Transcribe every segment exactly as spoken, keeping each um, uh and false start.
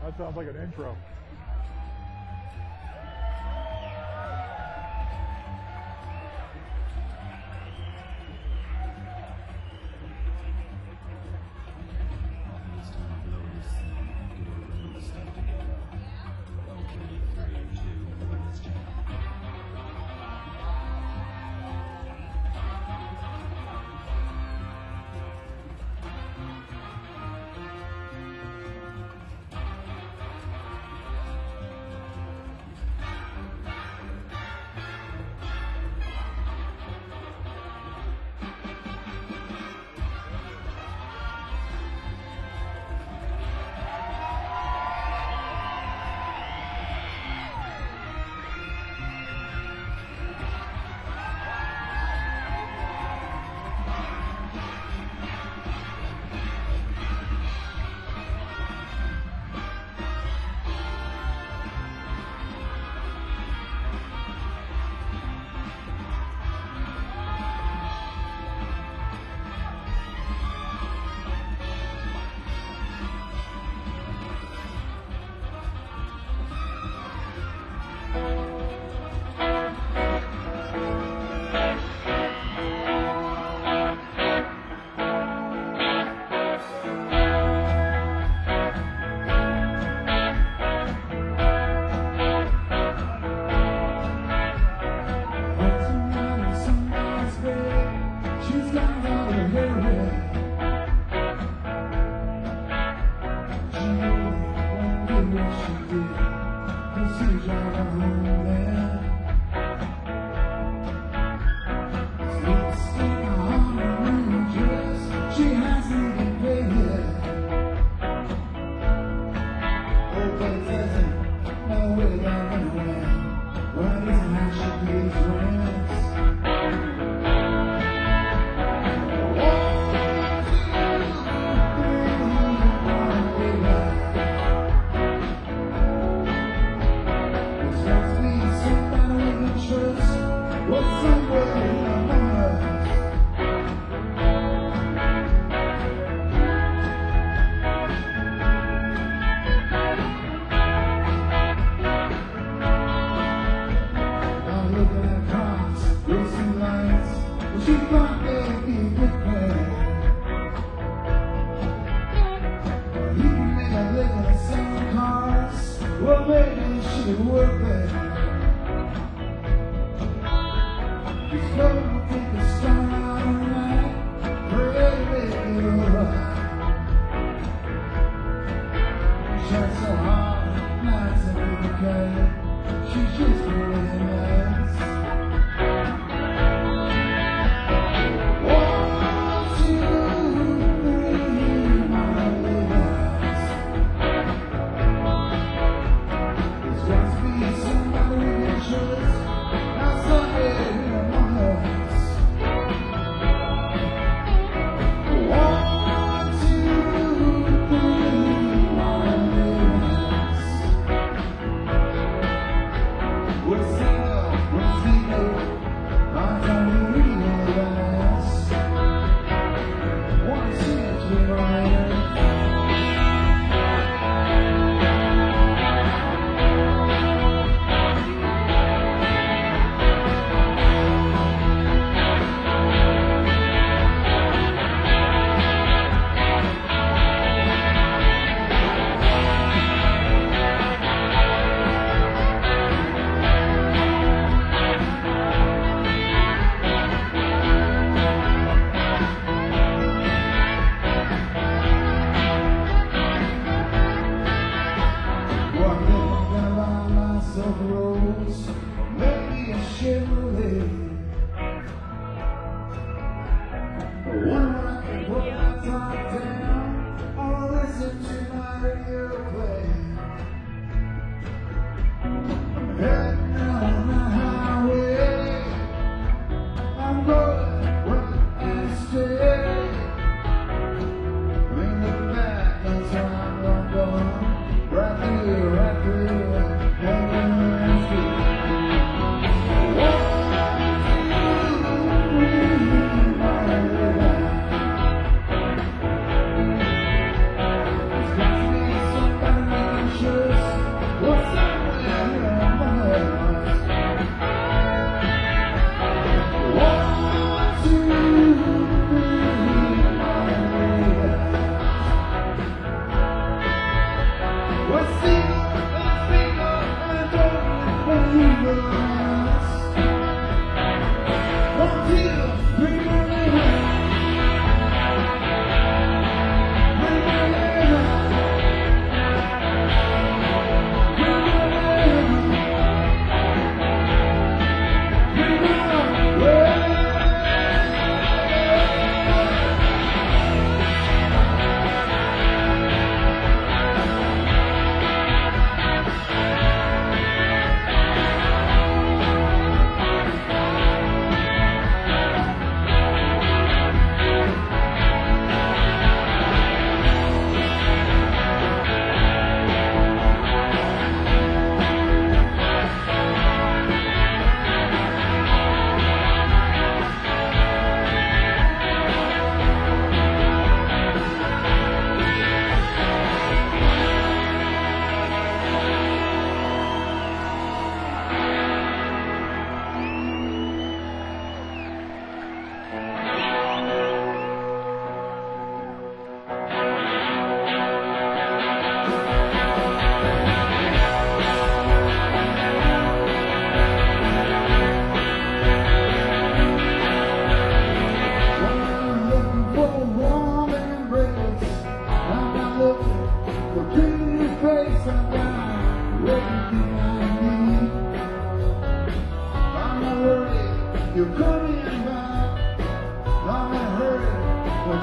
That sounds like an intro.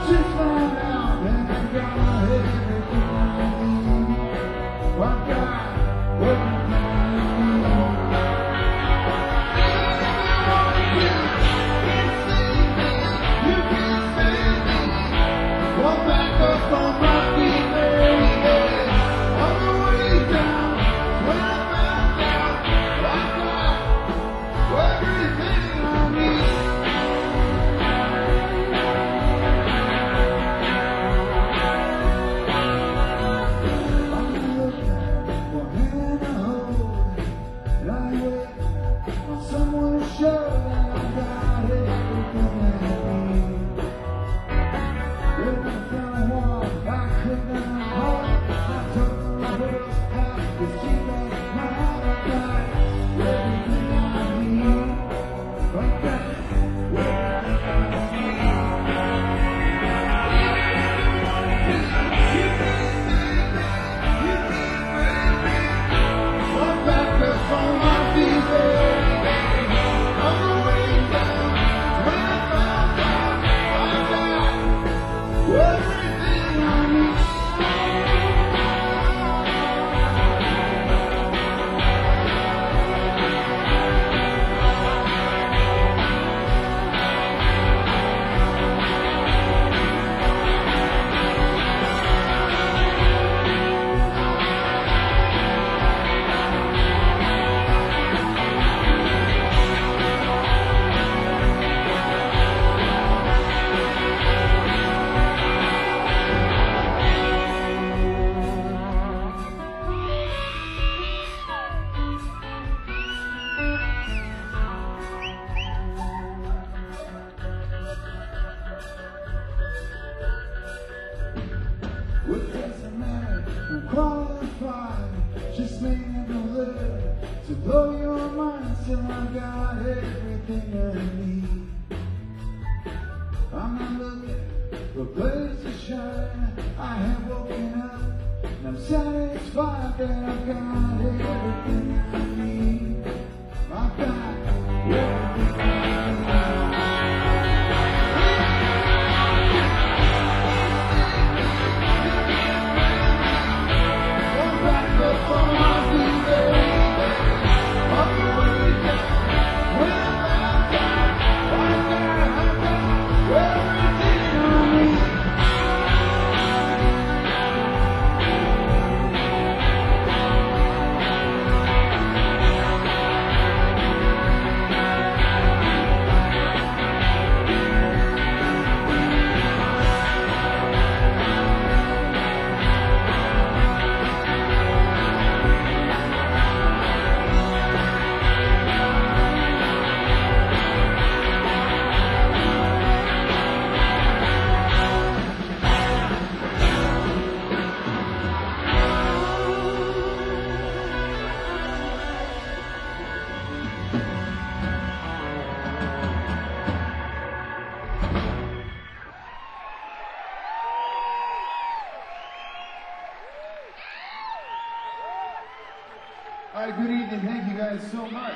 All right, good evening. Thank you guys so much.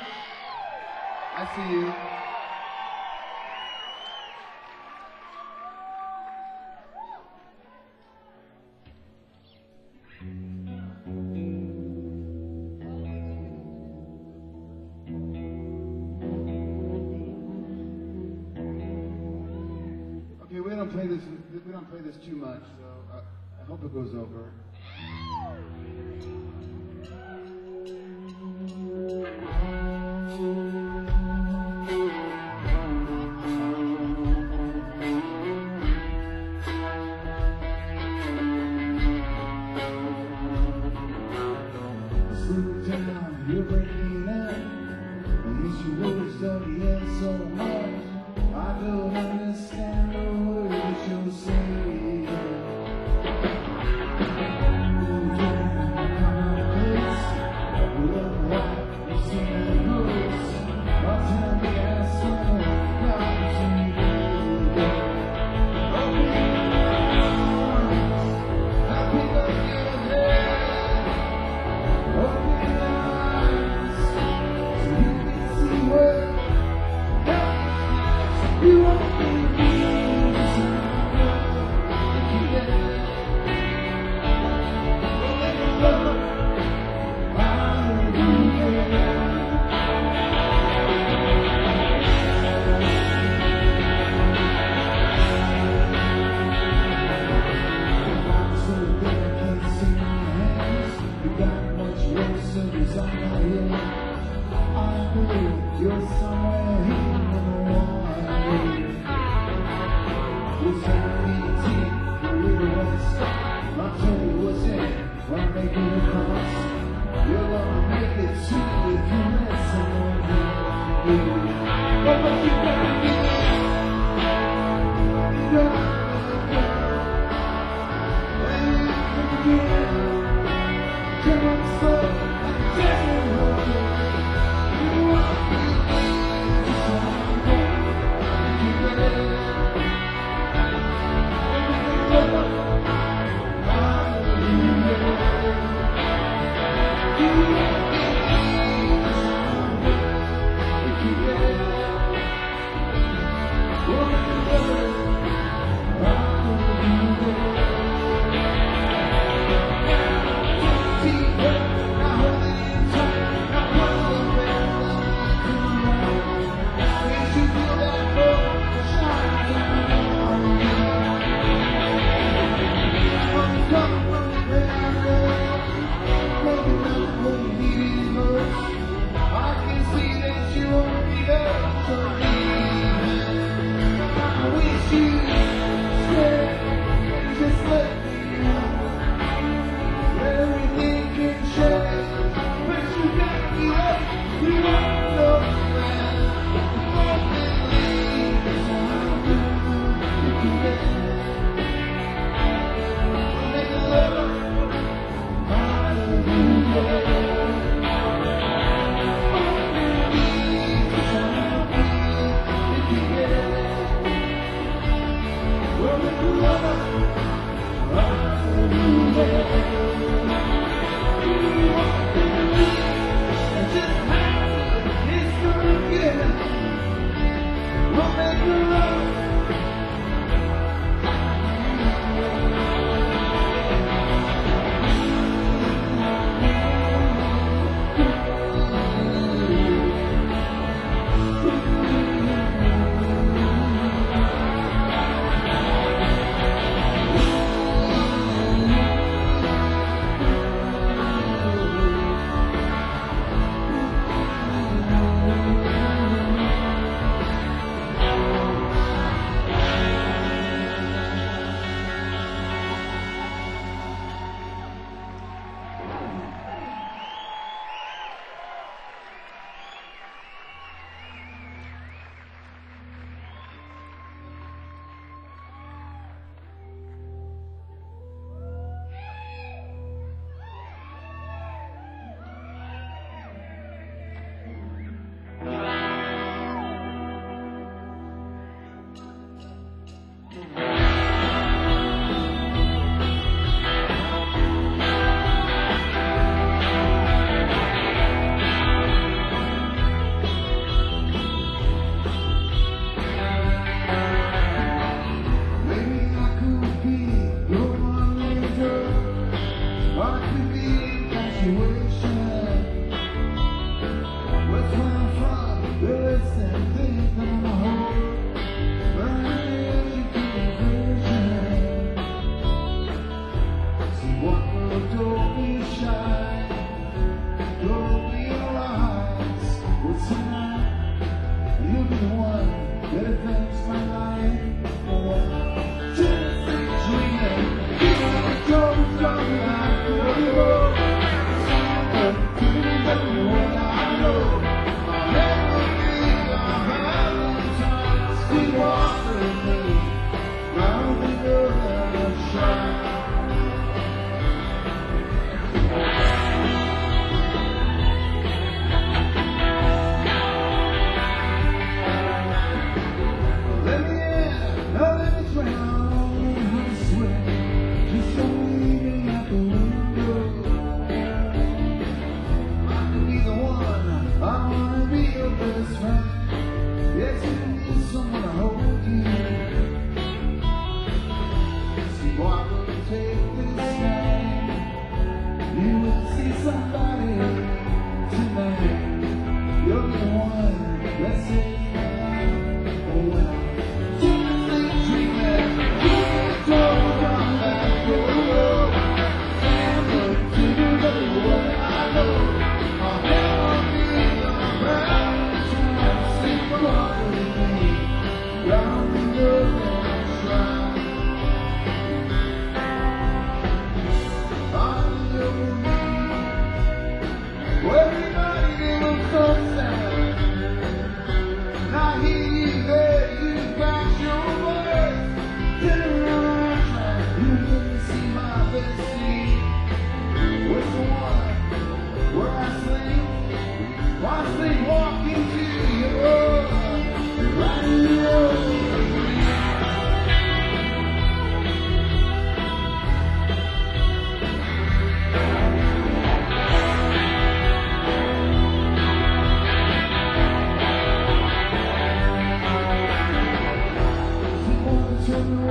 I see you. Okay, we don't play this. We don't play this too much, so uh, I hope it goes over. You're breaking up, and it's your words of the end so much. I don't understand the words you're saying.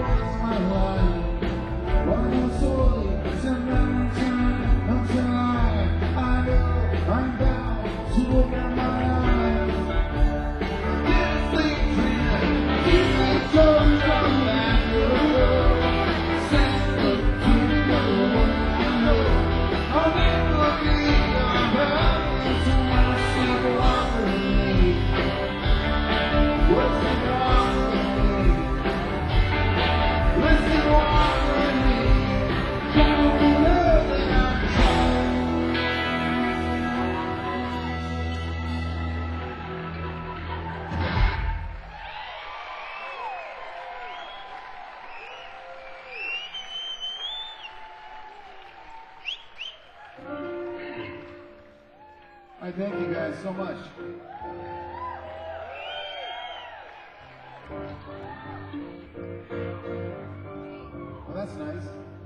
is my life. One more soul, some other time, until I, I know I'm bound to open my eyes. This thing's real, these things don't come back to the sense of kingdom, I know I'll never be your brother, so I see walk with me. What's the wrong with me? Listen, walk with me. Don't love that I'm trying. I thank you guys so much. Well, that's nice.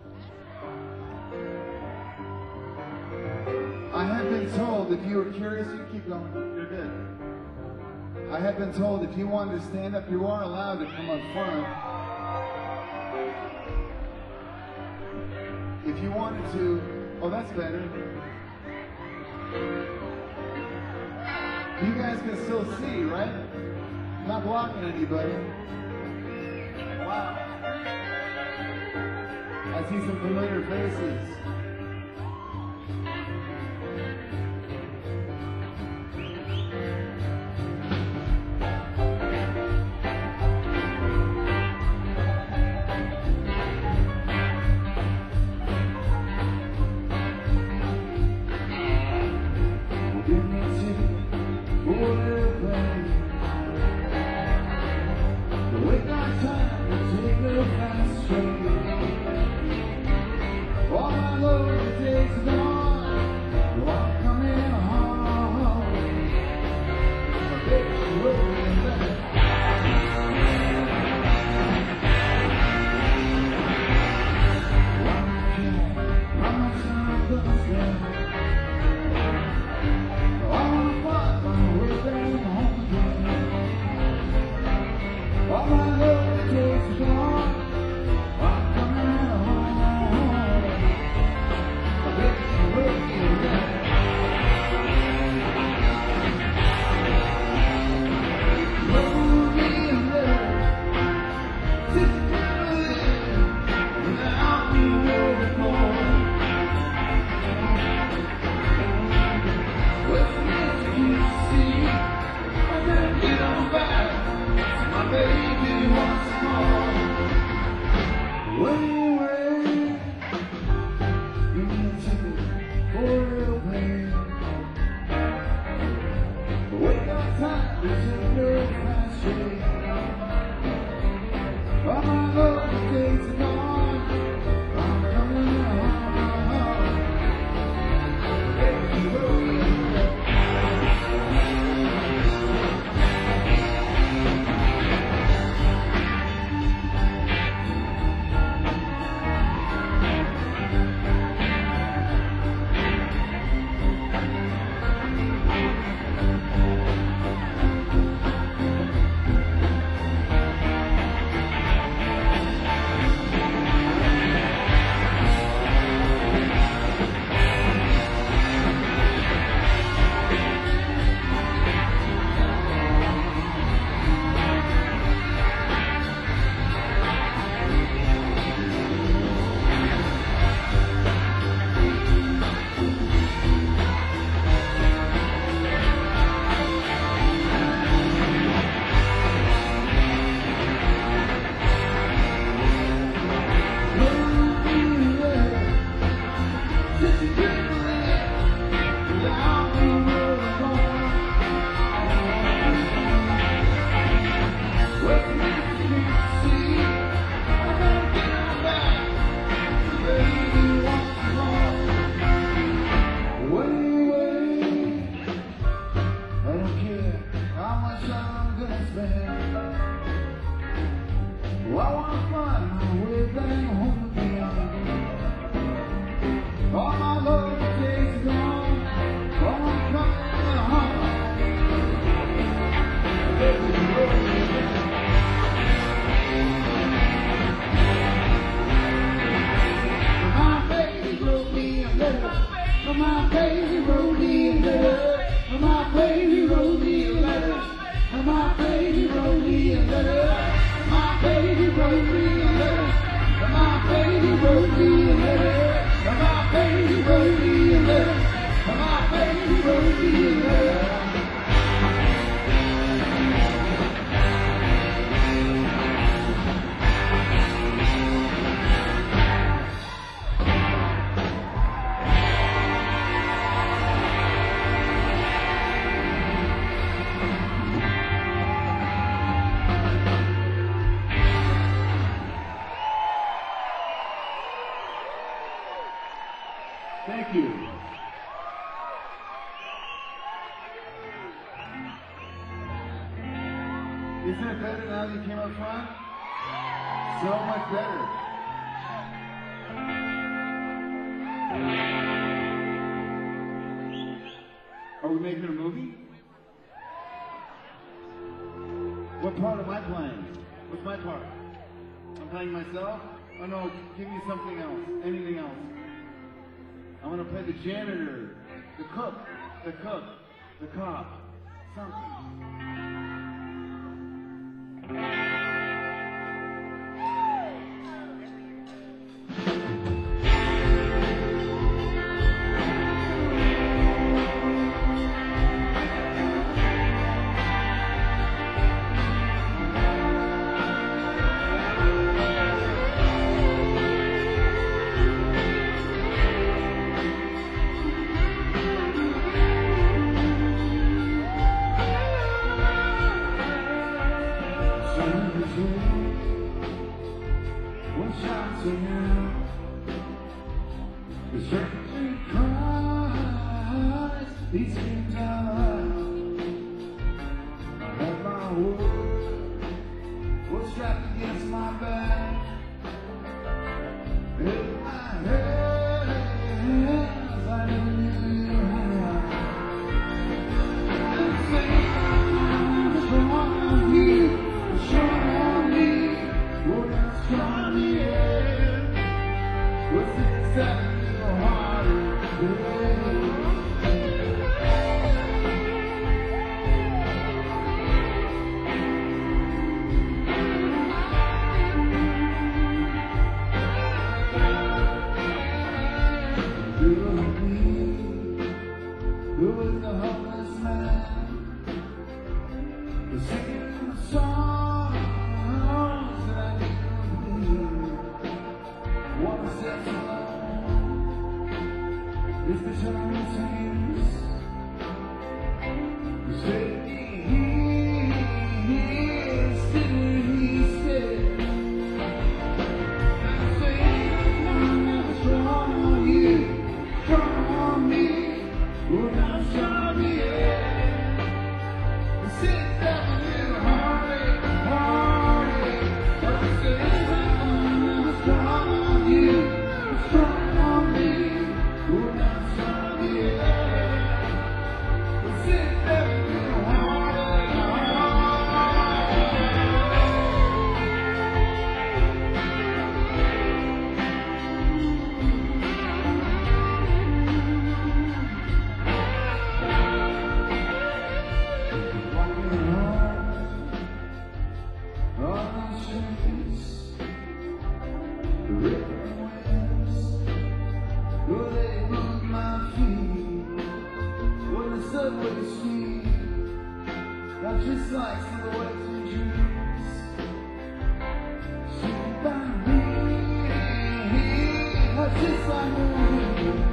I have been told if you were curious, you keep going. You're good. I have been told if you wanted to stand up, you are allowed to come up front. If you wanted to, oh, that's better. You guys can still see, right? Not blocking anybody. Wow. I see some familiar faces. My baby wrote me a letter. My baby wrote me a letter. My baby wrote me a letter. My baby wrote me a letter. My baby wrote me a letter. Thank you. Isn't it better now that you came up front? So much better. Are we making a movie? What part am I playing? What's my part? I'm playing myself? Oh no, give me something else. Anything else. I want to play the janitor, the cook, the cook, the cop, something. One shot to you, the certain cries, these screams out loud. I have my wood, wood strapped against my back. In my hands, I knew you had. And say, I'm strong on you, strong on me, oh, that's strong on me, yeah. What's it exactly so hard to do? Who was the hopeless man? Was singing the songs that I knew hear. One steps alone, this guitar sings. You say he, he, still he said. I say, I'm never strong on you, strong on me. Oh, now show me, yeah. Sit down a little heartache, heartache. But I say, I'm strong on you, strong on me. Oh, now show me, yeah. Sit down a little heartache, just like silhouettes and dreams, sitting by me, that's just like me.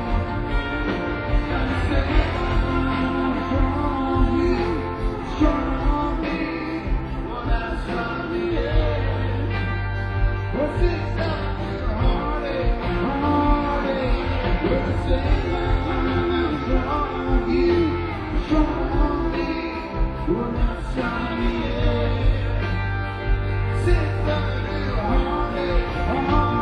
I say, I'm strong on you, strong on me, well, that's strong on me, yeah. What's it like with a heartache, heartache? Well, I say, I'm strong on you, strong on me. Well, that's strong, yeah. Sit down a little heartache, heartache.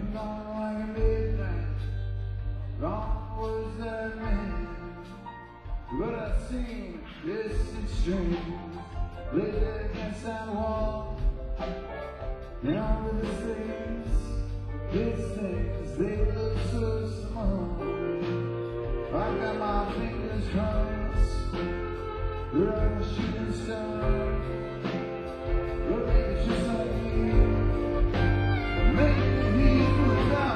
gone like a midnight, gone was that man. But I've seen distant streams laid against that wall. Now with the things, these things, they look so small. I got my fingers crossed, we're a shooting star. But maybe it's just like me, maybe he's moved on.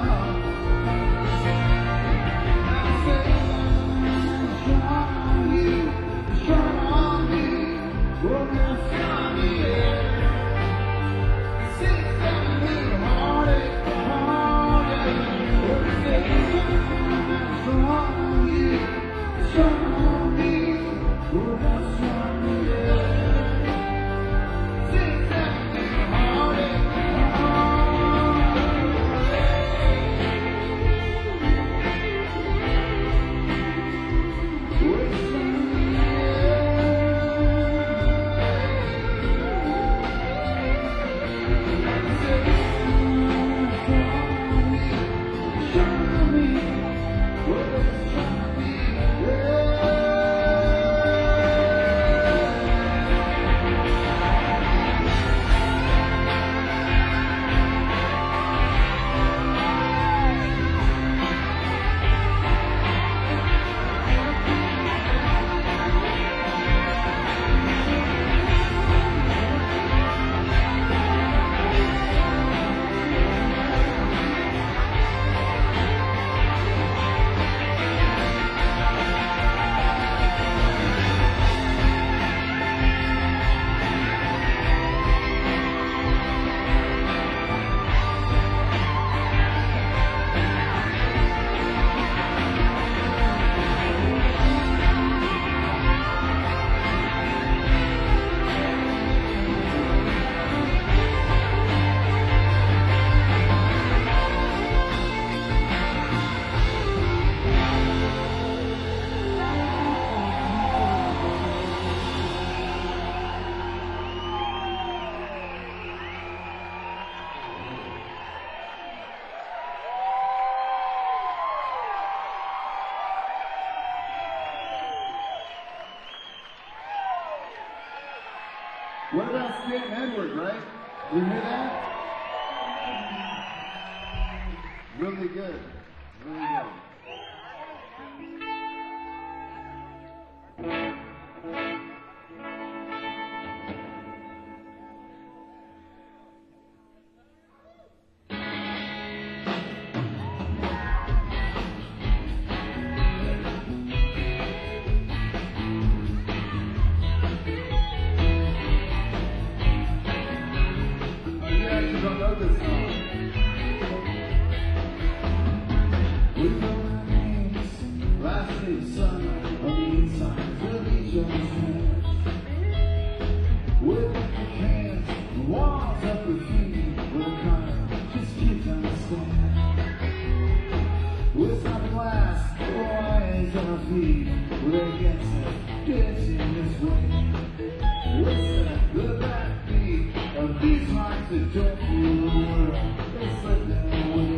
I say, shine on you, shine on me, oh now shine me, yeah. Six, seven, eight, heartache, heartache, oh say, shine on you, shine on me, oh now shine me, yeah. Six, seven, eight, heartache, what about Stanton Edward, right? You hear that? Really good. Really good. Don't know this song. We know our names, last name, son, on the inside, we'll each other's hands. We'll make the cans, the walls up with feet, with a car, just kids understand. We'll stop glass, boys on our feet, we're against it, dancing this way. Listen, the backbeat of these hearts that don't rule the world, they slip their way.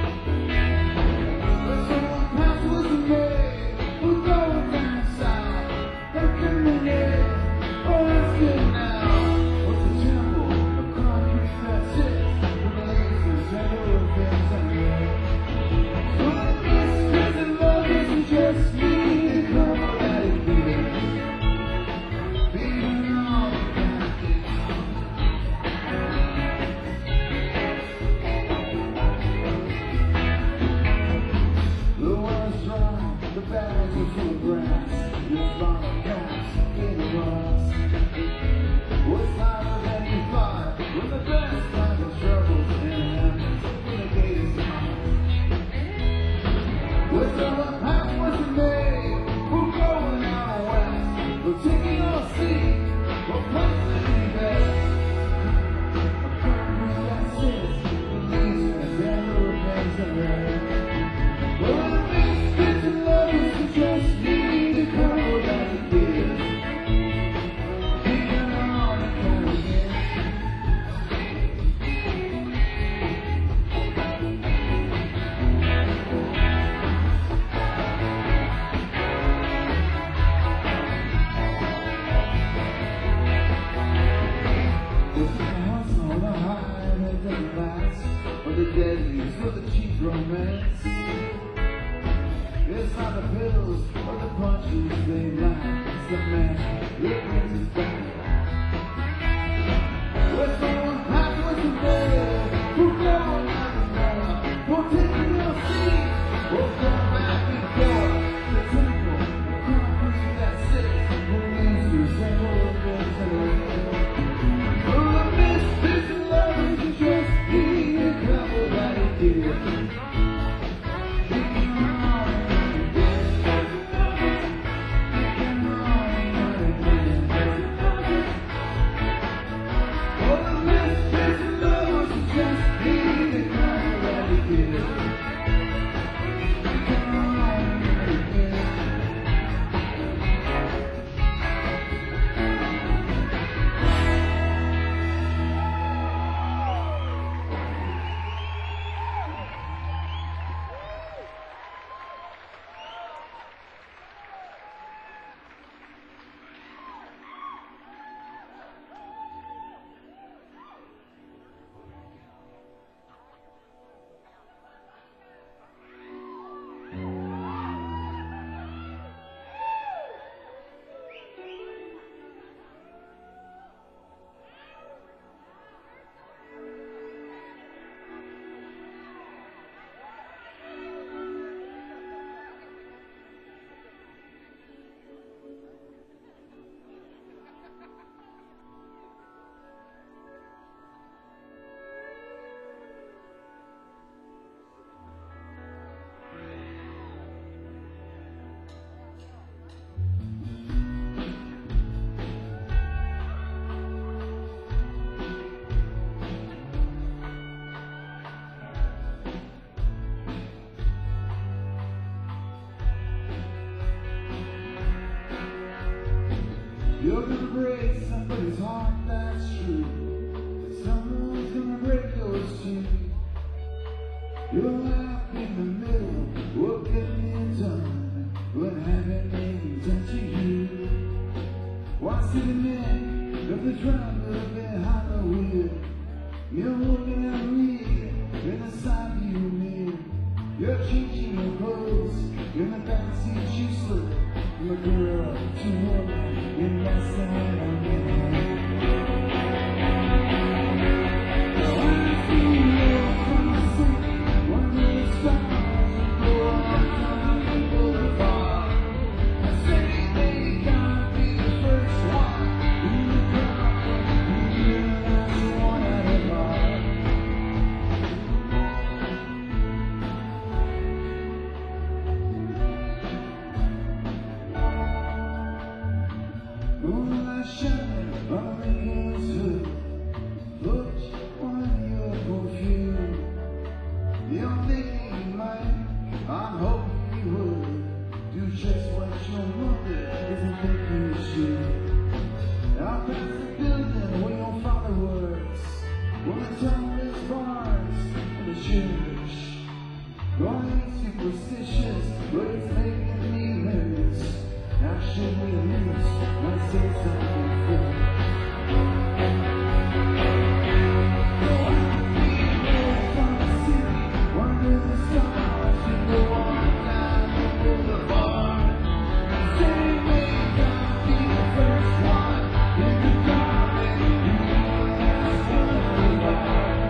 But someone past was a day, we're going down south, they're coming in, oh that's good now. What's a temple of concrete that's it, with lasers and hurricanes and rain. But this crazy love isn't just me, come on, let it be. deadly for the cheap romance. It's not the pills or the punches they land. It's the man that brings us back. We're so happy with the bed. We're going out the door. We're taking your seat. We'll go back and forth. The twinkle, the concrete that sits. We'll lose and we'll go to the oh, the mist, this love is just being a couple that it did. You're gonna break somebody's heart, that's true. Someone's gonna break yours too. You'll laugh in the middle, what can you done when having anything done to you? Why sit in there if the driver behind the wheel? You're looking at me in the side view mirror. You're changing your clothes in the backseat you slip from a girl to woman. In that side of me. Now I see you from the sea, one of the stars go on down the boulevard. I say they gotta be the first one in the crowd, and you're the last one at the bar. Moonlight shining on the hills hood. Put on your perfume. You're thinking you might, I'm hoping you would do just what your mother isn't thinking you should. Out past the building where your father works, where the tallest bars in the church. Going superstitious, but it's making me nervous. Now should we lose? Let's say something good. Go out and be there from the city, under the stars, and go on down the boulevard. Say we gotta be the first one in the garden, and you're the last one in the bar.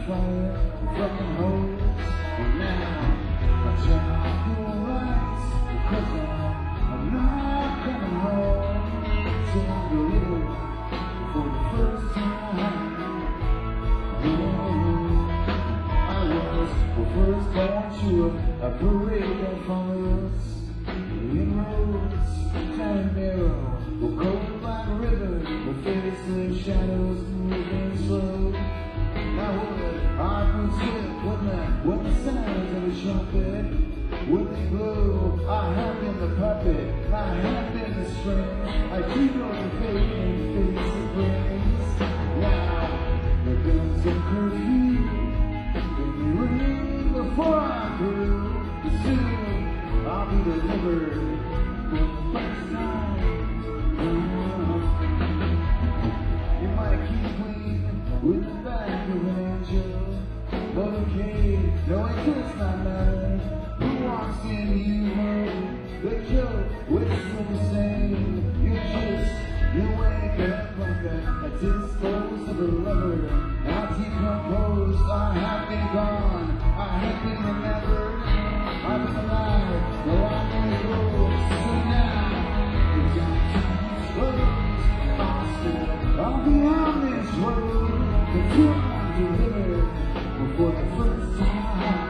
fire from the hose. And now I turn off the lights because I'm, I'm not coming home. So I'm delivered for the first time. Oh, I was the first born to a, a parade of followers. In roads, time narrow, we'll cold like a river, we'll face the shadows moving slow. Now would I could slip when the, when the sounds of the trumpet would they blow? I have been the puppet, I have been the string, I keep on the fate and face the brains. Now, the guns of curfew, let me ring before I'm through. Soon, I'll be delivered for the first time. You might keep clean with the back of an angel, but okay, no, it does not matter. Who walks in, you know, the joke, which will be same. You just, you wake up like a, a disposed of a lover. I decompose, I have been gone, I have been remembered. I've been alive, though I know it goes. So now, the Jackson's closed, faster, I'll be on this road. The two I'm delivered before the first time.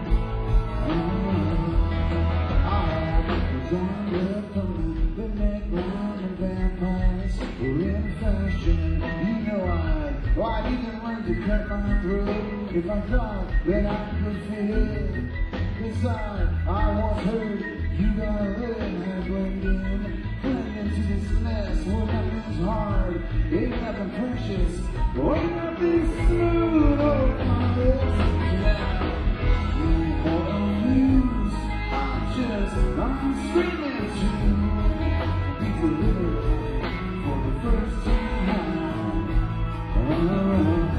I have the genre from the neckline and vampires. We're in fashion, you know I'd, well, I'd even learn to cut my throat if I thought that I could fit. Inside, I once heard you gotta learn how to blend in, blend into this mess where nothing's hard, ain't nothing precious, or ain't nothing smooth. Oh, my lips. Now, you want to lose? I'm just, I'm screaming to be delivered for the first time. Oh.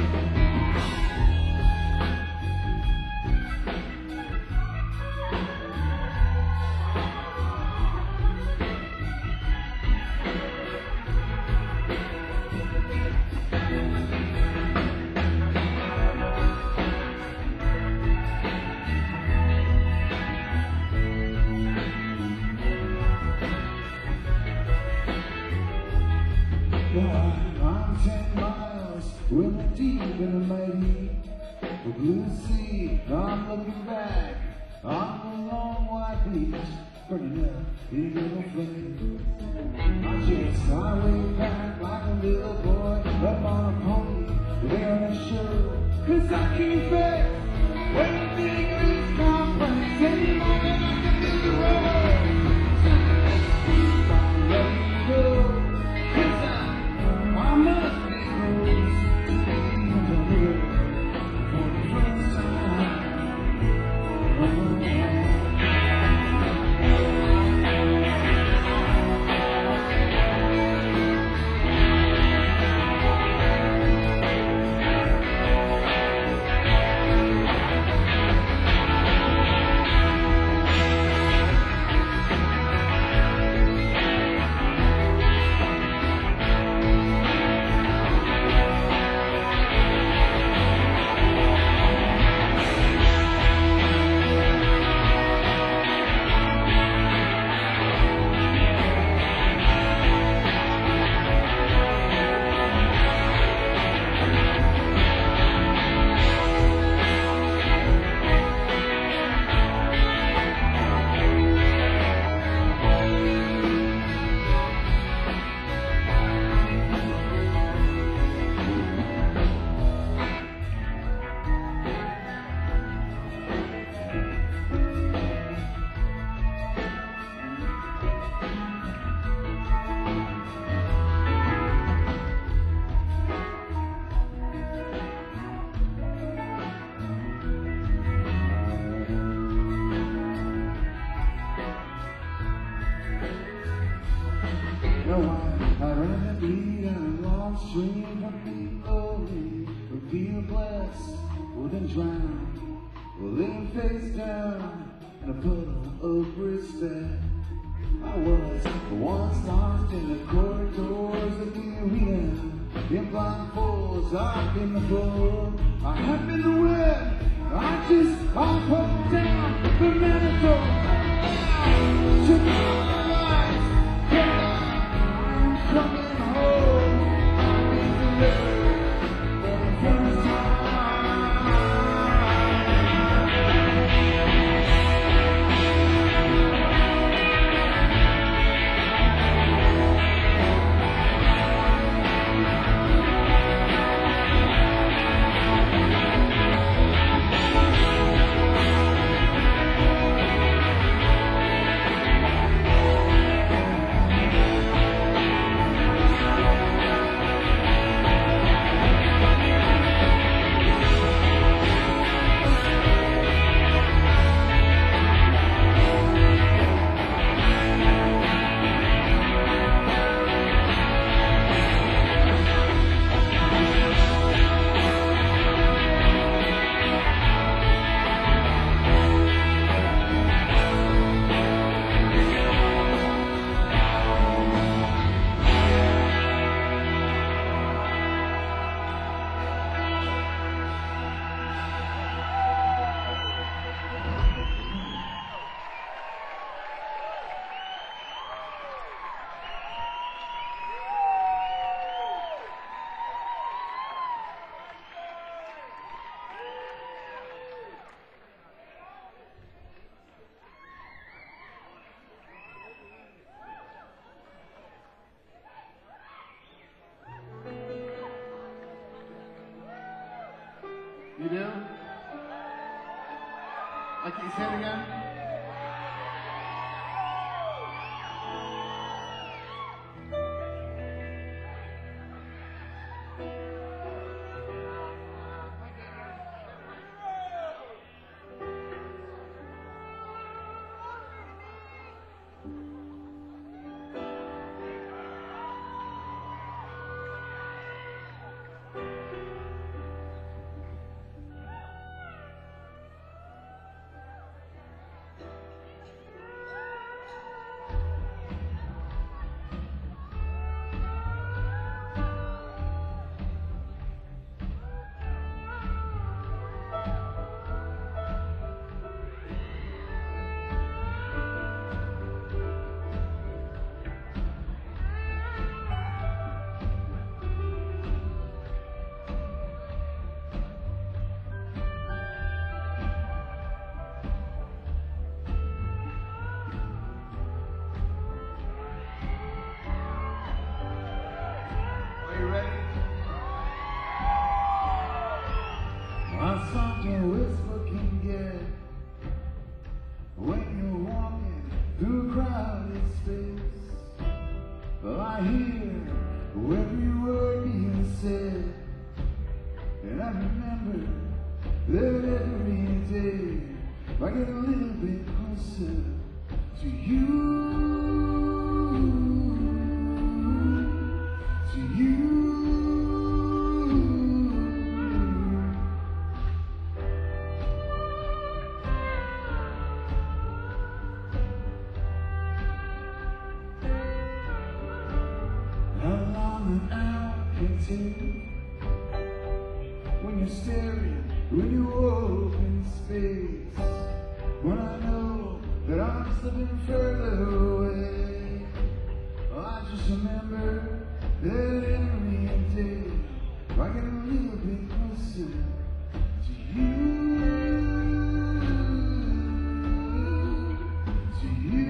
I'm ten miles with a deep and a mighty the blue sea. I'm looking back on the long white beach, burning up in little flame. I just highway back like a little boy up on a pony, there on a show. Cause I confess, when I think it's complex, any moment I can do the road. I'm ready to go. I must be close to being delivered for the first time. No, I, I'd rather be on a long stream from being lonely, or feel blessed, or than drown, or live face down in a puddle of respect. I was once lost in the corridors of the arena, in blindfolds up in the floor. I have been the wind, I just I put down the manifold. Took my life, I'm coming home. I've been delivered for the first time. You do? Like you said again? Something a whisper can get when you're walking through a crowded space. Well, I hear every word you said, and I remember that every day I get a little bit closer to you, to you. When you're staring, when you open space, when I know that I'm slipping further away, I just remember that every day I get a little bit closer to you, to you.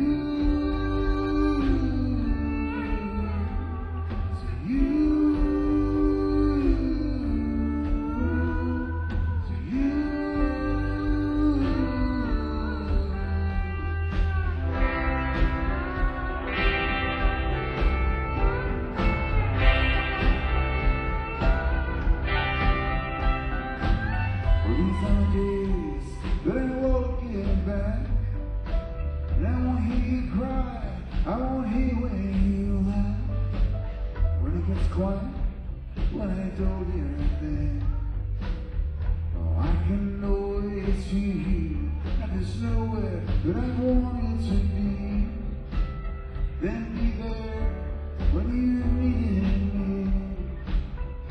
But I won't get back, and I won't hear you cry, I won't hear when you laugh. When it gets quiet, when I don't hear a thing, oh, I can know it's you, and there's nowhere that I want it to be. Then be there when you need me.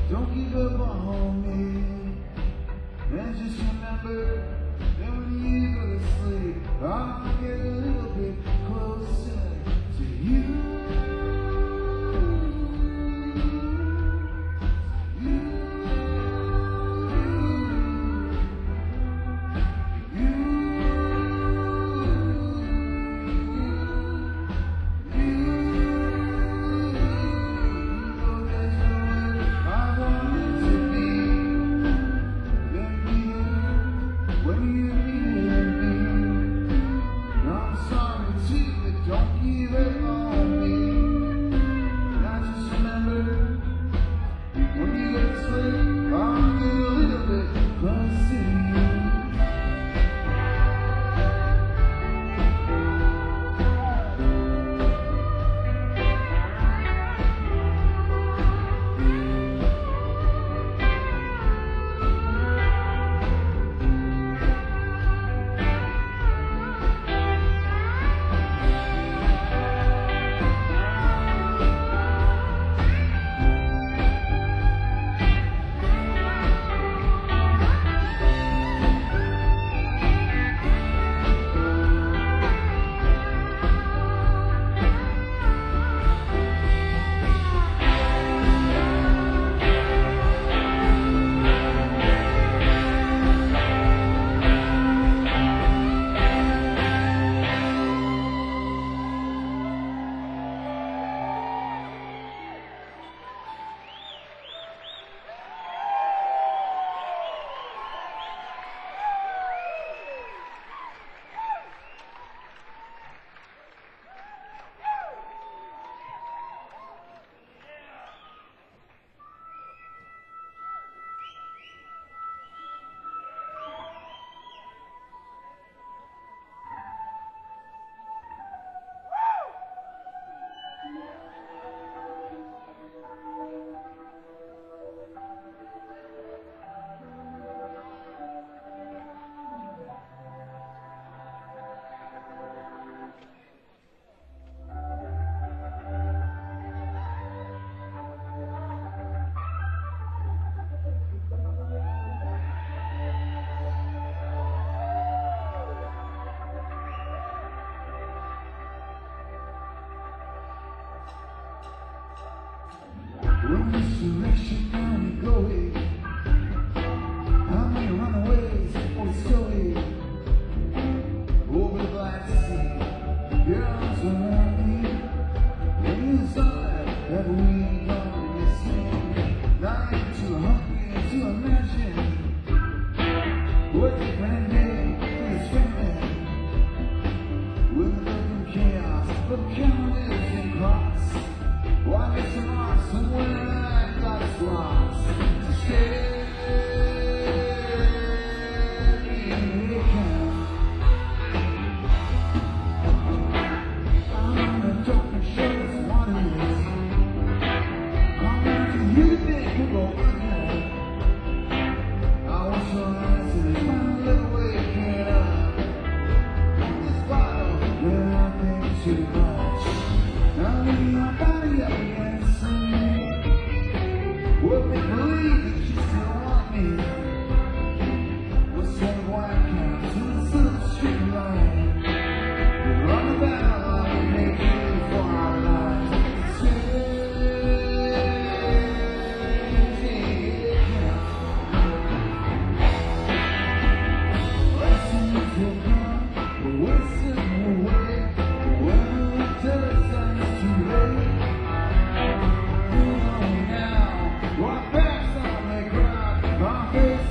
Don't give up on me. And just remember that when you go to sleep, I'll get a little bit closer to you. When this direction now we going, how many runaways are we stowing? Over the Black Sea, girls around me, when you saw that we gone missing. Now you're too hungry to imagine what the grand day is spending. With a look of chaos, but calendars and clocks. Why get some lost somewhere I got lost to stay in the camp. I'm a talking show that's what it is. How much do you think we'll go ahead? I was so nice and it's my little way to get up. This bottle, yeah, I think too much. Now leave my body up against me. Would make believe that you still want me. We'll send white caps to the silver street line. We'll run about like we make it for our lives. Listen to come, we're wasting away. When we tell us that it's too late. Now, our backs on the ground, our faces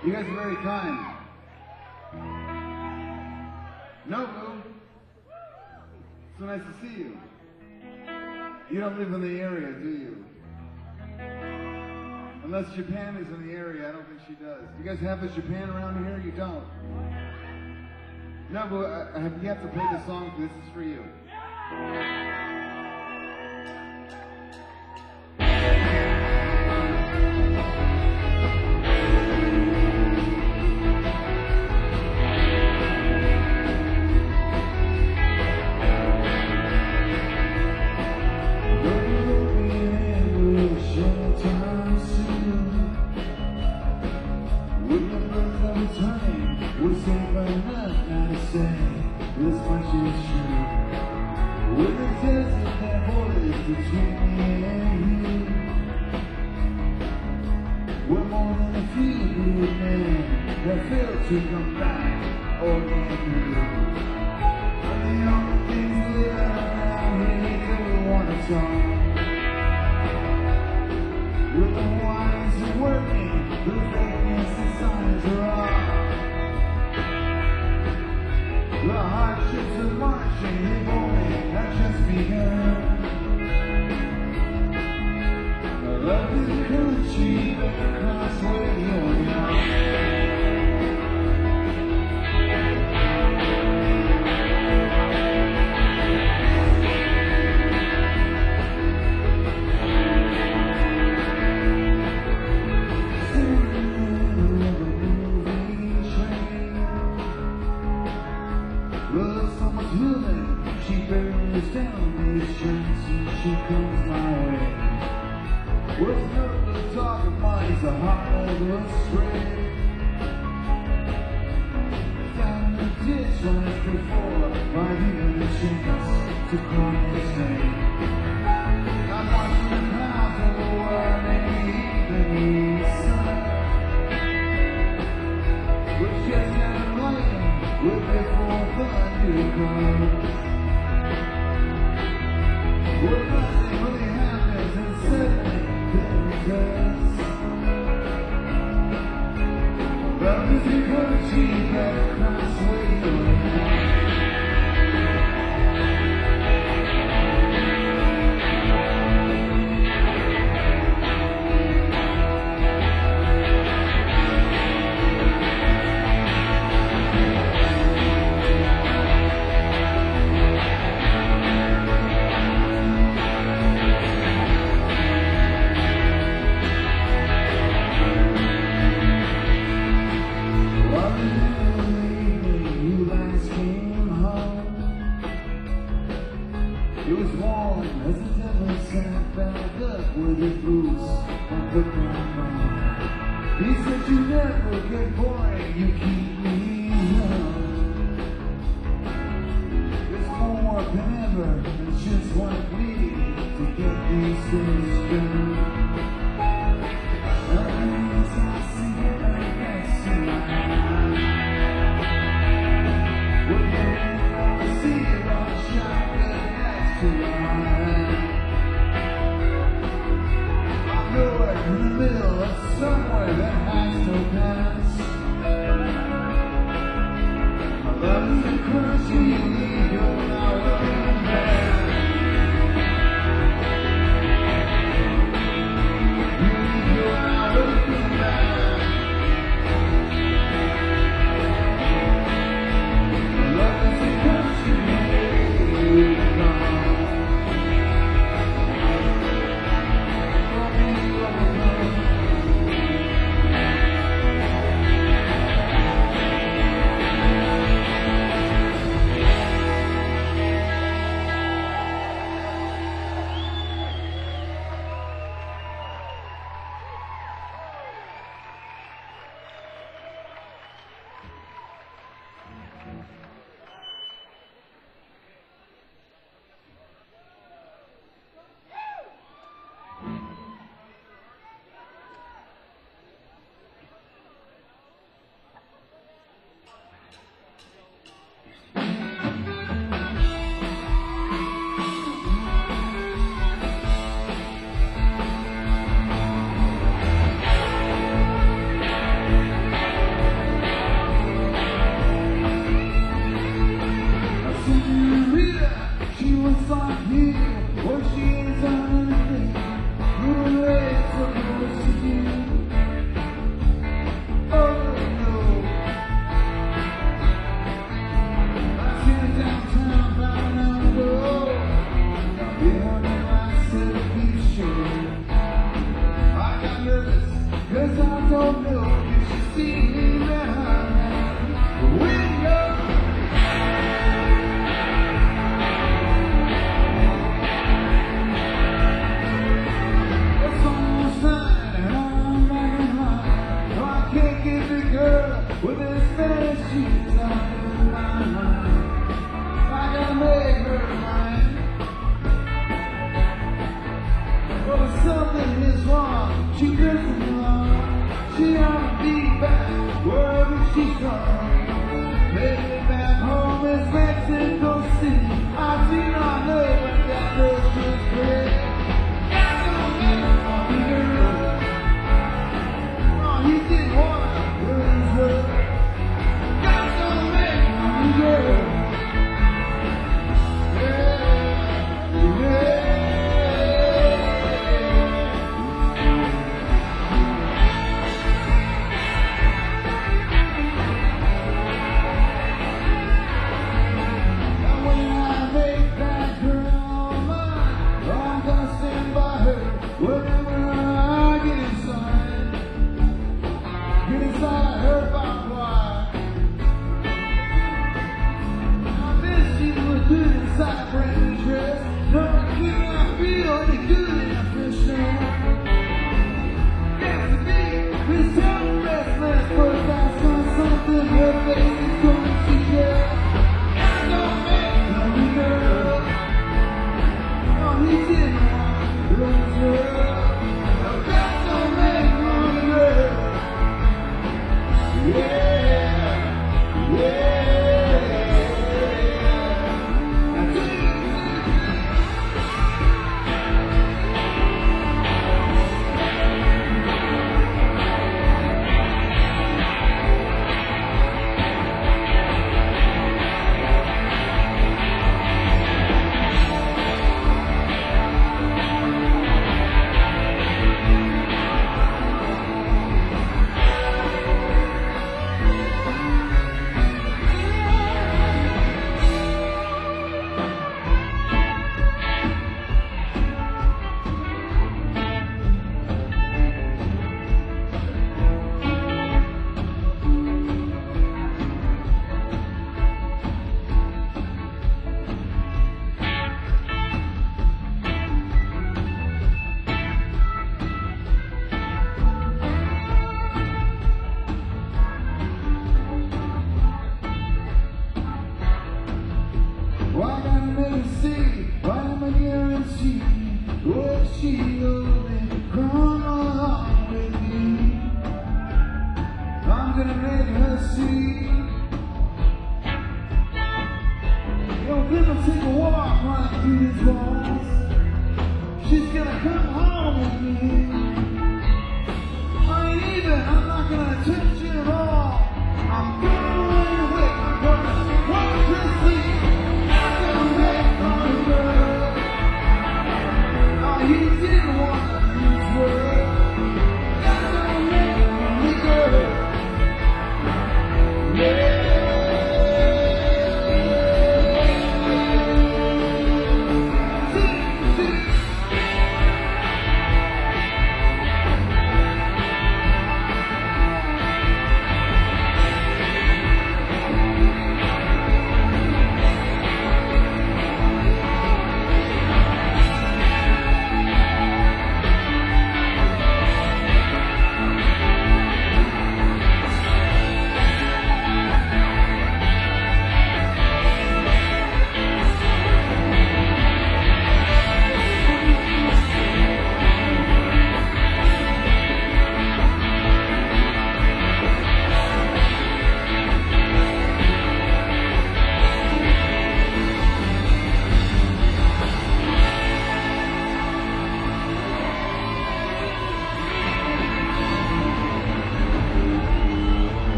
You guys are very kind. Nobu, so nice to see you. You don't live in the area, do you? Unless Japan is in the area, I don't think she does. You guys have a Japan around here? You don't. Nobu, I, I have, you have to play the song. This is for you. To come back or go through. And the only things we live around here that we want to talk. With the wines are working, the fakeness and signs are off. The hardships of marching, they've only have just begun. I love this country, but the cross where you're young. She comes my way. With no the talk of money's a heart of a spray. Down the ditch once before, by the chance to call his name. I'm watching the clouds of the world in the evening sun. We're just out playing with before fun to come. Well, nothing really happens and suddenly then does. But if you could achieve that cross where you're at. With his boots on the ground. He said you never get boring, you keep me young. There's more than ever, it's just one plea to get these things done. As I see it, I guess we're getting on the sea of our shotgun next to mine. In the middle of somewhere that has no past. I love the country you leave, you're not looking back. You leave, you're not looking back. I love the country you leave, gone. Cause I don't know if she sees me behind when you're it's almost time and I'm back in line. No, I can't get the girl with this fast sheets on my mind. I gotta make her mine. But something is wrong. She doesn't belong. She ought to be back.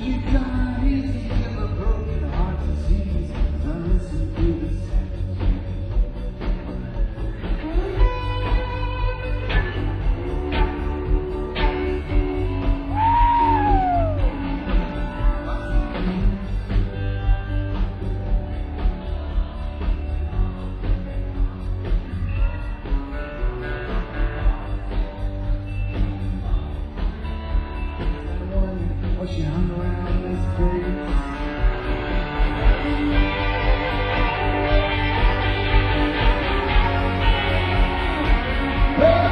she died easy in a broken heart disease. I listen to the she hung around this place. Hey,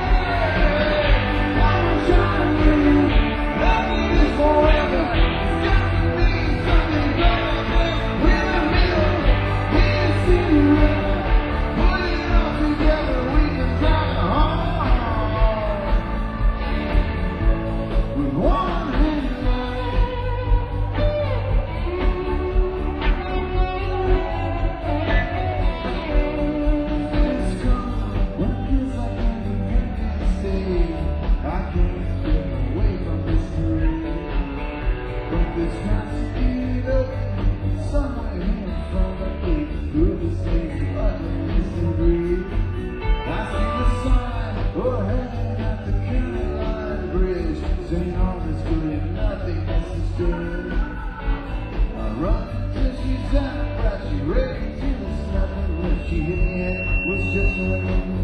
I was trying to love me this forever. It's got to be something better. We're a middle, we're Cinderella. Put it all together, we can drive home with one hand. This has to be open somewhere in front of me. Through the same ugliness and greed, I see the sign overhead at the county line bridge, saying all is good and nothing necessary. I run till she's out of breath, she's ready to the nothing when she hit me head was just a little.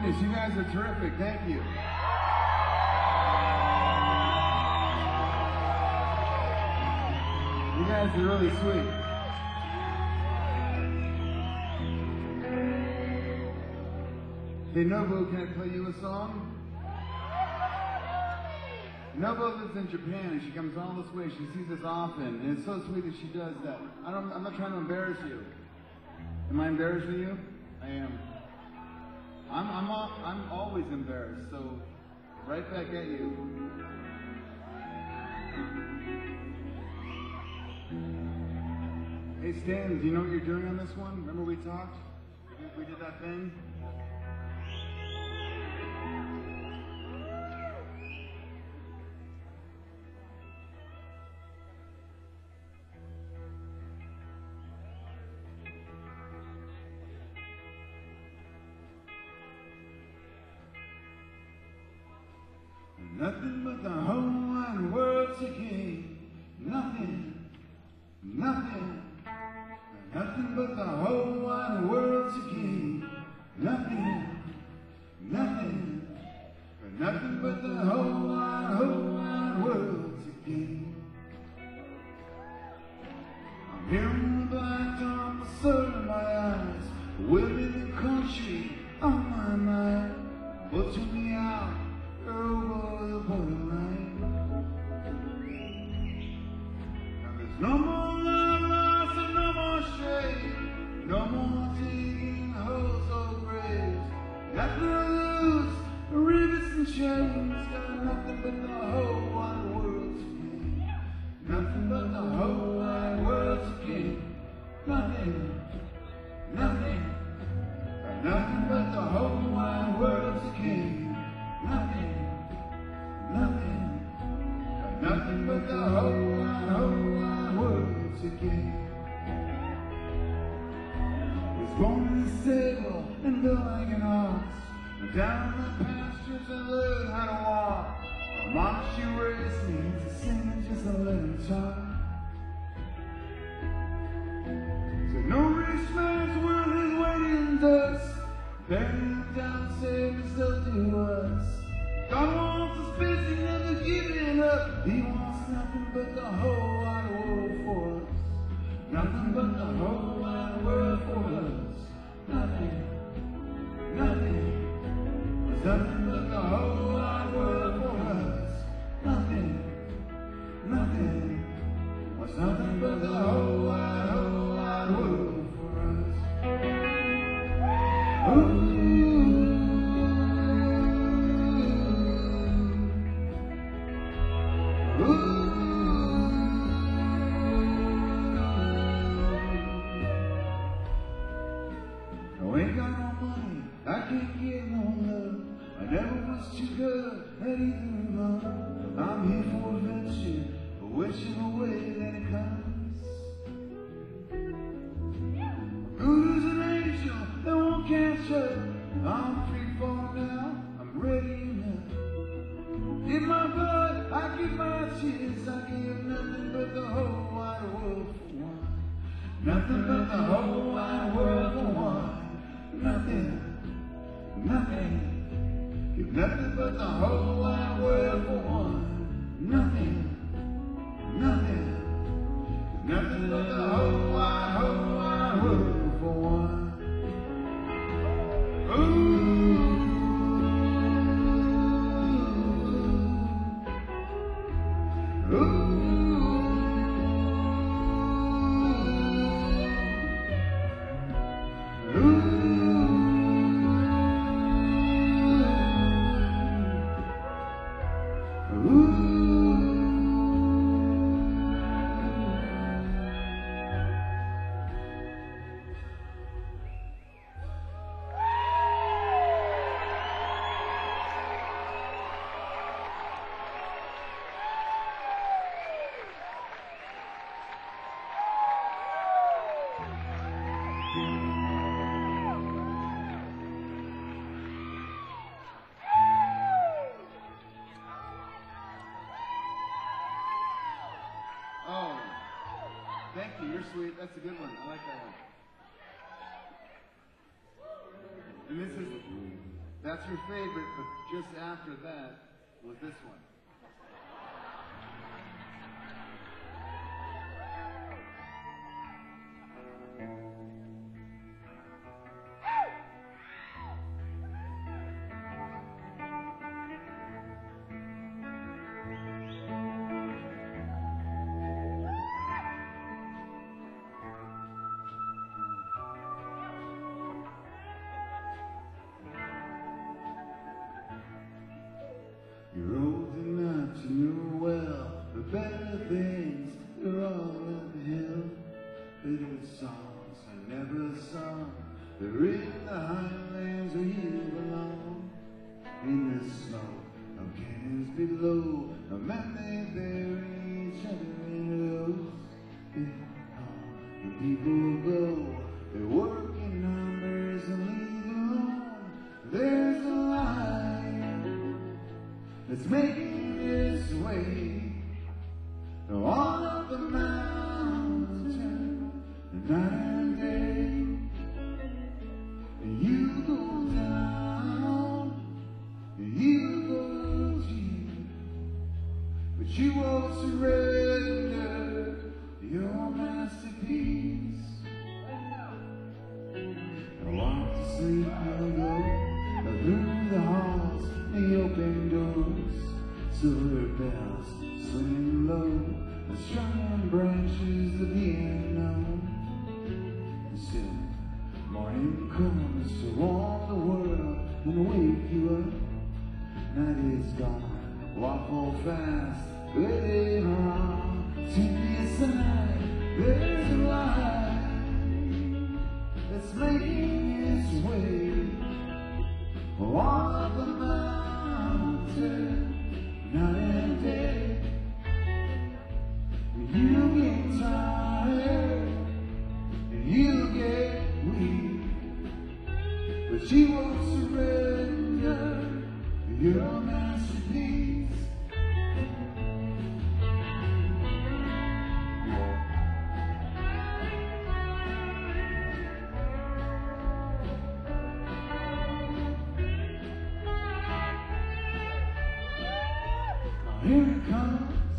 goodness, you guys are terrific. Thank you. You guys are really sweet. Hey, Nobu, can I play you a song? Nobu lives in Japan and she comes all this way. She sees us often, and it's so sweet that she does that. I don't, I'm not trying to embarrass you. Am I embarrassing you? I am. I'm, I'm, I'm always embarrassed, so right back at you. Hey Stan, do you know what you're doing on this one? Remember we talked? We, we did that thing? Nothing but the whole wide world's a game. Nothing, nothing. Nothing but the whole wide world's a game. Nothing, nothing. Nothing but the whole wide, whole wide world's a game. I'm hearing the black on the sun of my eyes. Women in country on my mind. Putting me out over the borderline. Now there's no more love lost and no more shame. No more digging holes or graves. Nothing to lose, rivets and chains. Got nothing but the whole wide world's a game. Nothing but the whole wide world's a game. Nothing, nothing. Got nothing but the whole wide world's a game. Nothing, nothing, got nothing but the whole wide, whole wide world's a game. Was born in the stable and built like an ox. Down the pastures and learned how to walk. My mama, she raised me to sing and just to let him talk. Said no rich man's world is waiting dust. Burying down, saving stuff to us. God wants us busy, never giving up. He wants nothing but the whole wide world for us. Nothing but the whole wide world for us. Nothing, nothing. There's nothing but the whole wide world for us. Nothing, nothing. There's nothing but the whole wide, whole wide world for us. Ooh. I ain't got no money, I can't get no love. I never was too good at either love. I'm here for adventure, but wishing away that it comes. Who's an angel that won't catch up? I'm free fall now, I'm ready enough. In my blood, I give my tears, I give nothing but the whole wide world for one. Nothing but the whole wide world for one. Nothing, nothing, give nothing but the whole wide world for one. Nothing, nothing, give nothing but the whole wide, whole wide world for one. Ooh. Ooh. Thank you, you're sweet. That's a good one. I like that one. And this is That's your favorite, but just after that was this one. You're old enough to know well the better things are all in hell. Bitter songs I never sung, they're in the highlands where you belong. In the snow of canyons below, a man they bury each other in rows. It's hard when people go, they work in numbers and leave alone. There's a line that's making its way all up the mountain, night and day. And you go down, and you go deep, but you won't surrender your masterpiece. I want to sleep, I'll go through the halls, the open doors, silver bells swinging low, the strong branches of the unknown. And still, morning comes to warm the world and wake you up. Night is gone, walk hold fast, let it on, to the side. There's a light that's making its way all up the mountain, night and day. You get tired, and you get weak, but you won't surrender your masterpiece. Here it comes,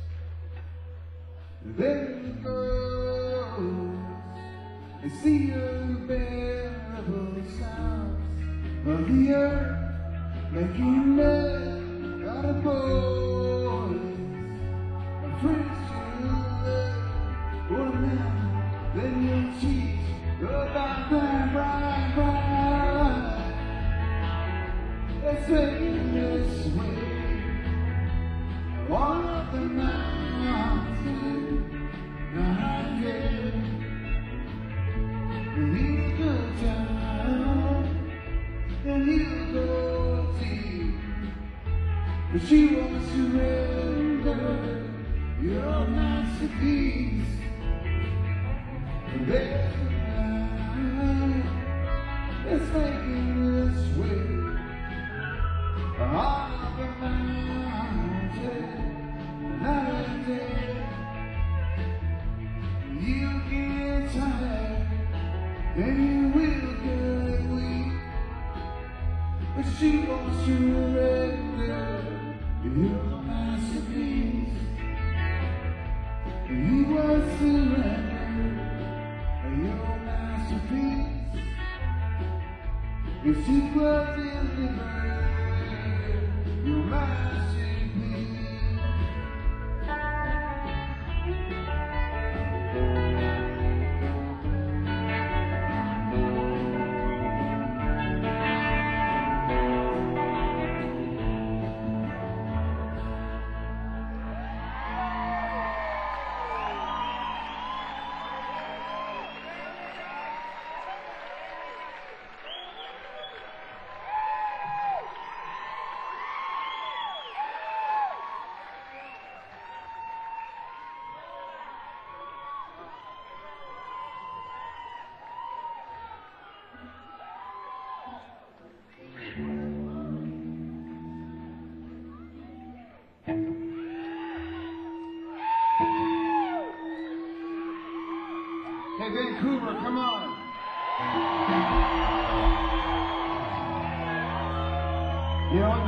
there it goes. I see the bearable sounds of the earth making love out of boys. I'm pretty sure one man, then you'll teach about that bright, bright. Let's take it this way. All up the mountain, night and and you go down, and you go deep, but she won't surrender your masterpiece. And there's a light that's making this way all up the mountain, night and day. You get tired, and you will get weak, but she won't surrender your masterpiece. You won't surrender your masterpiece. If she will deliver your masterpiece.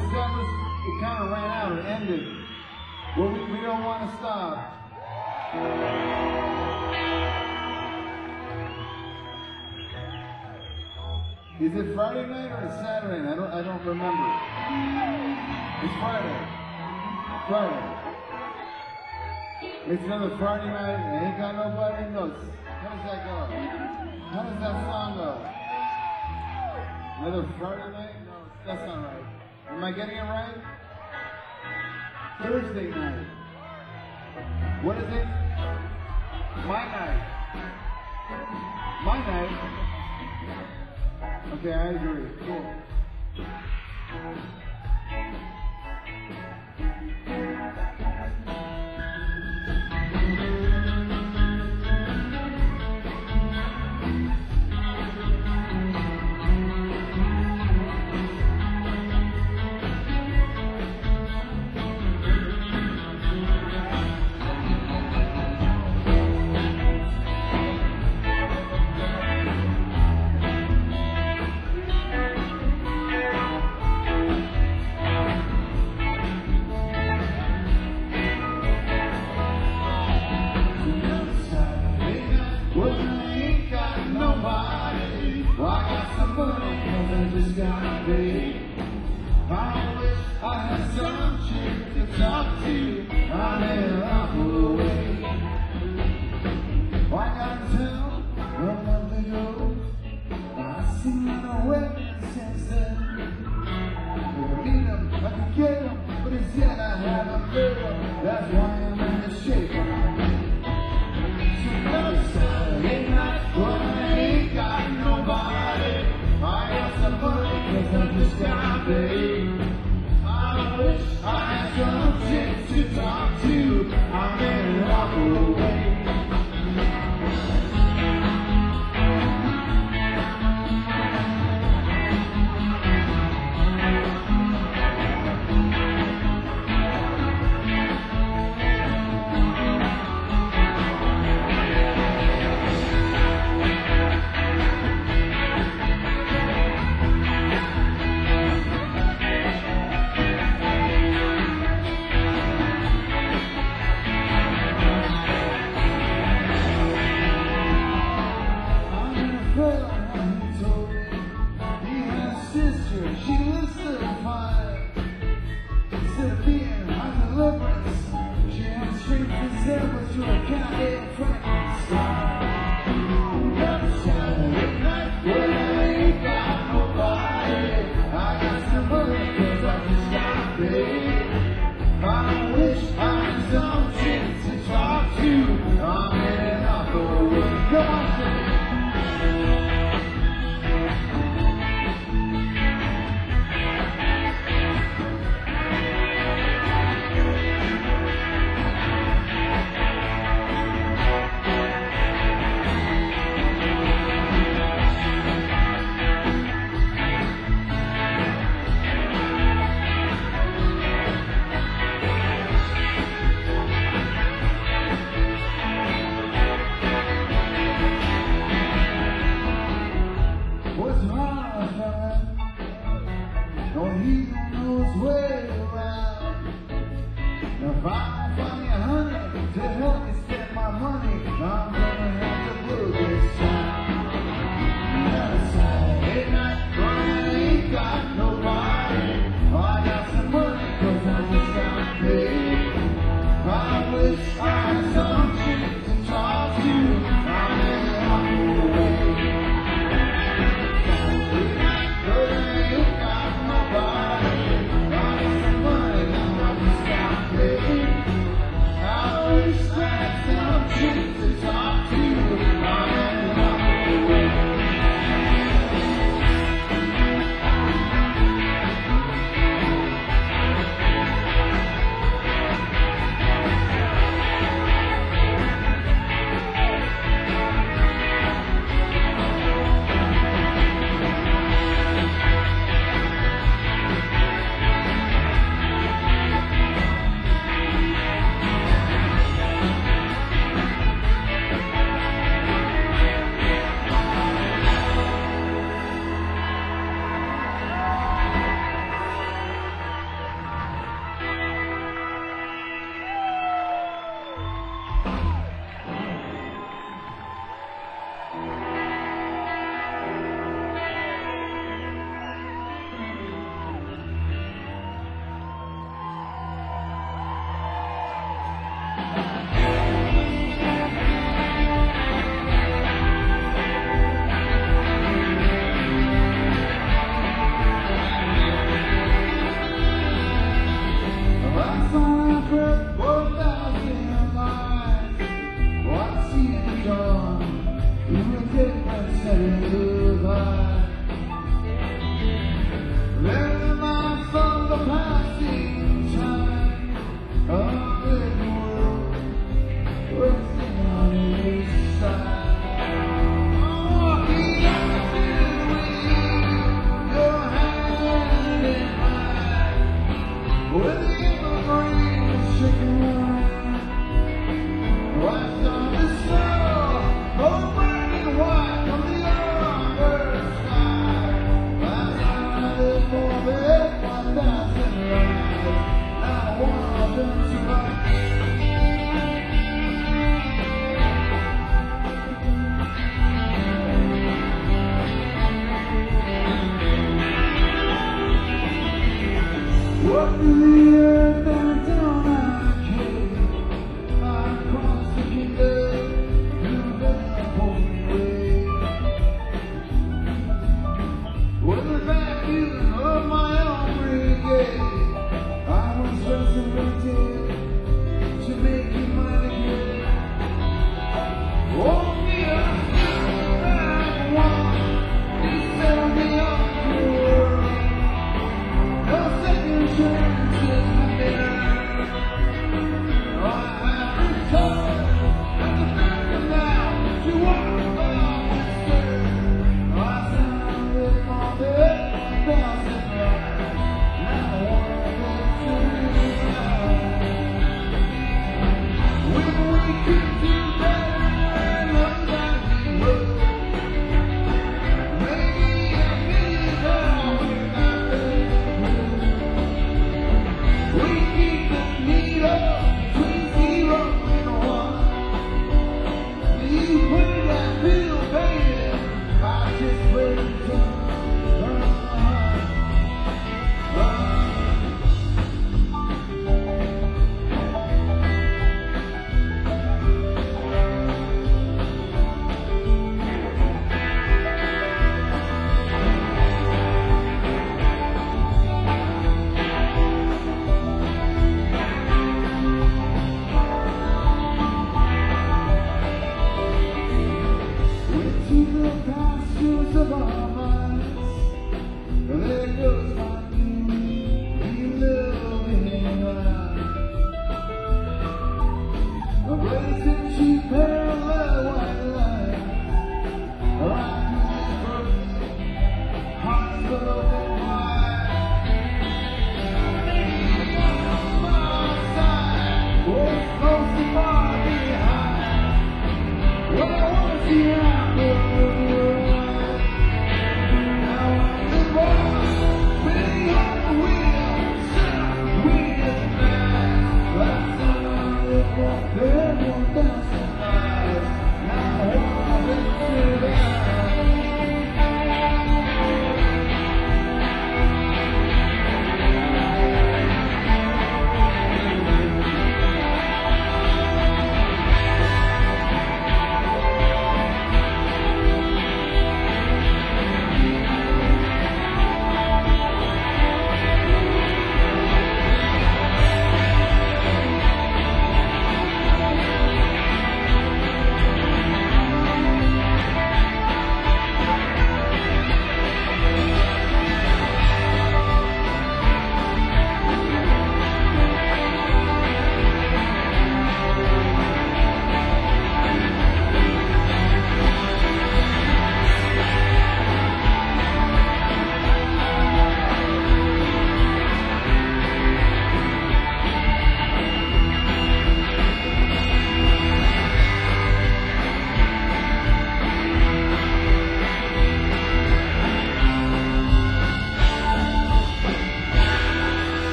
set was, it kind of ran out, it ended. Well, we, we don't want to stop. Is it Friday night or Saturday night? I don't, I don't remember. It's Friday. Friday. It's another Friday night and ain't got nobody knows. How does that go? How does that song go? Another Friday night? No, that's not right. Am I getting it right? Thursday night. What is it? My night. My night. Okay, I agree. Cool. Thank you. What in the earth and down I came, I crossed the kingdom, you never pulled me away. With the vacuum of my own brigade, I was resurrected to make you mine again. Oh, me up, back one, you set me up. Chances have been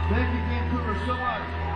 Thank you, Vancouver, so much.